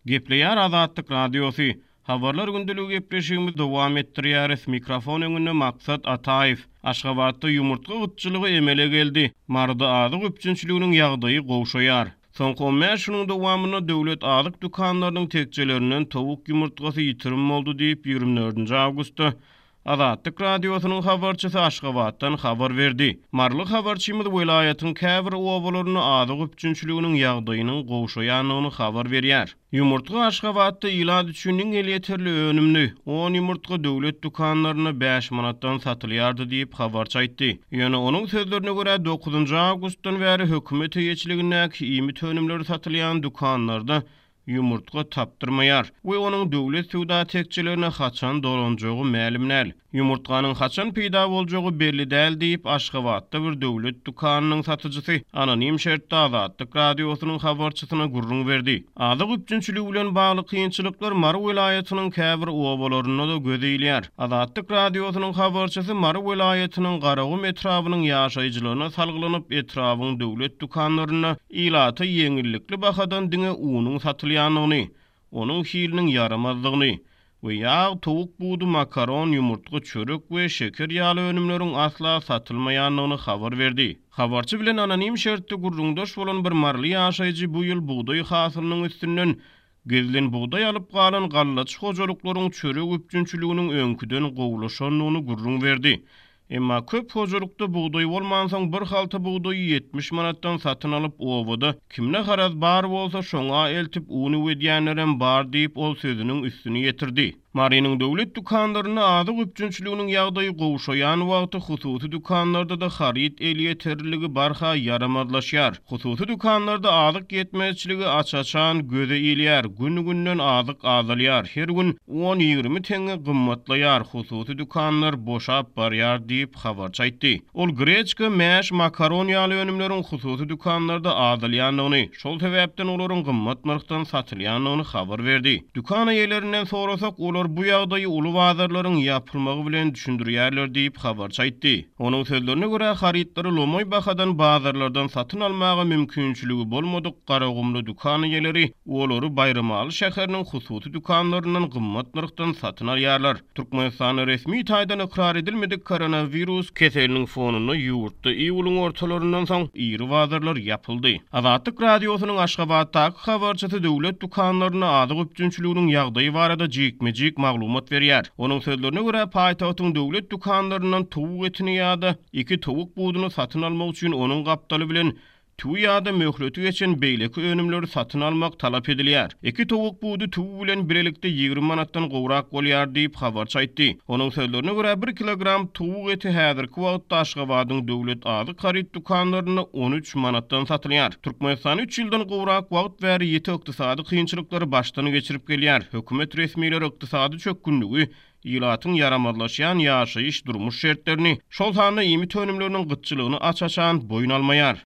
Gepleýär Azatlyk Radiosu. Habarlar gündülügi gepleşigimiz dowam etdirýäris. Mikrofon öňünde Maksat Ataýew. Aşgabatda ýumurtga gıtçylygy emele geldi. Marda azyk üçünçiliginiň ýagdaýy gowşaýar. Soňky 15 ýylyň dowamyna döwlet azyk dukanlarynyň tekçelerinden towuk ýumurtgasy ýitirim boldy diýip 24 awgustda Azatlyk Radiosynyň habarçysy Aşgabatdan habar berdi. Marly habarçymyz welaýatyň käbir owalaryny azyk üçünçiliginiň ýagdaýynyň gowşaýanyny habar berýär. Ýumurtga Aşgabatda ýylad üçin elýeterli önümli 10 ýumurtga döwlet dukanlaryna 5 manatdan satylýardy diýip habarçy aýtdy. Ýöne onuň sözlerine görä 9 awgustdan bäri hökümet ýeçiligindäki ýymit önümleri satylýan dukanlarda ýumurtga tapdyrmaýar we onuň döwlet suwda tekçilerine haçan dolanjagy ma'lum näl. Ýumurtganyň haçan peýda boljagy belli däl diýip Aşgabatda bir döwlet dukanynyň satyjysy anonim şertde Azatlyk Radiosynyň habarçysyna gurrun berdi. Azyk üçünçiligi bilen bagly kynçylyklar Mary welaýatynyň käbir owalaryna da gözeýilýär. Azatlyk Radiosynyň habarçysy Mary welaýatynyň Garagum etrabynyň ýaşaýjylaryna salgylanyp etrabyň döwlet dukanlaryna ýylaty ýeňillikli bahadan diňe unuň satylýanyny, onuň hiliniň yaramazlygyny we ýağ, towuk buğdu, makaron, ýumurtga çörek we şeker ýaly önümleriň asla satylmaýanyny habar berdi. Habarçy bilen anonim şertde gurrundaş bolan bir marly ýaşaýjy bu ýyl buğday hasylynyň üstünden gezilen buğday alyp galan gallaç hojalyklaryň çörek üçünçiliginiň öňküden gowlaşanyny gurrun berdi. Emma köp hojalykda buğday bolmansaň bir halta buğdaýy 70 manatdan satyn alyp owada kimne haraz bar bolsa şoňa eltip uny wedýänlerem bar diýip ol sözüniň üstüni ýetirdi. Marynyň döwlet dukanlaryna azyk üçünçiliginiň ýagdaýy gowşaýan wagty hususy dukanlarda da harit elýeterligi barha yaramazlaşýar. Hususy dukanlarda azyk ýetmezçiligi açaçan göze ilýär, gün-günden azyk azalýar. Her gün 10-20 teňe gymmatlaýar. Hususy dukanlar boşap barýar diýip habarçy aýtdy. Ol greçka, mäş, makaron ýaly önümleriň hususy dukanlarda azalýanyny, şol sebäpden olaryň gymmat narxdan satylýanyny habar berdi. Dukan eýlerinden sorasak bu ýagdaýy uly bazarlaryň ýapylmagy bilen düşündirýärler diýip habarçy aýtdy. Onuň sözlerine görä haritleri lomoy bahadan bazarlardan satyn almagy mümkinçiligi bolmadyk Garagumly dukan eýleri olary Bayramaly şäheriniň hususy dukanlaryndan gymmat narxdan satyn alýarlar. Türkmenistanyň resmi taýdan ikrar edilmedik koronavirus keseliniň fonuny ýurtda iýulyň ortalaryndan soň iri bazarlar ýapyldy. Azatlyk Radiosynyň Aşgabatdaky habarçysy döwlet dukanlaryna azyk üçünçiliginiň ýagdaýy barada jikmejik maglumat berýär. Onuň sözlerine görä paýtagtyň döwlet dukanlaryndan towuk etini ýa-da 2 towuk buğduny satyn almak üçin onuň gapdaly bilen tuw ýa-da möhleti geçen beýleki önümleri satyn almak talap edilýär. 2 towuk buğdu tuw bilen birelikde 20 manatdan gowrak bolýar diýip habarçy aýtdy. Onuň sözlerine görä 1 kilogram towuk eti häzirki wagtda Aşgabatyň döwlet azyk harit dukanlaryna 13 manatdan satylýar. Türkmenistan 3 ýyldan gowrak wagt bäri ýeti ykdysady kynçylyklary başdan geçirip gelýär. Hökümet resmiýetleri ykdysady çökkünligi ýylatyň yaramazlaşýan ýaşaýyş durmuş şertlerini, şol sany ýymit önümleriniň gıtçylygyny açaçan boyun almaýar.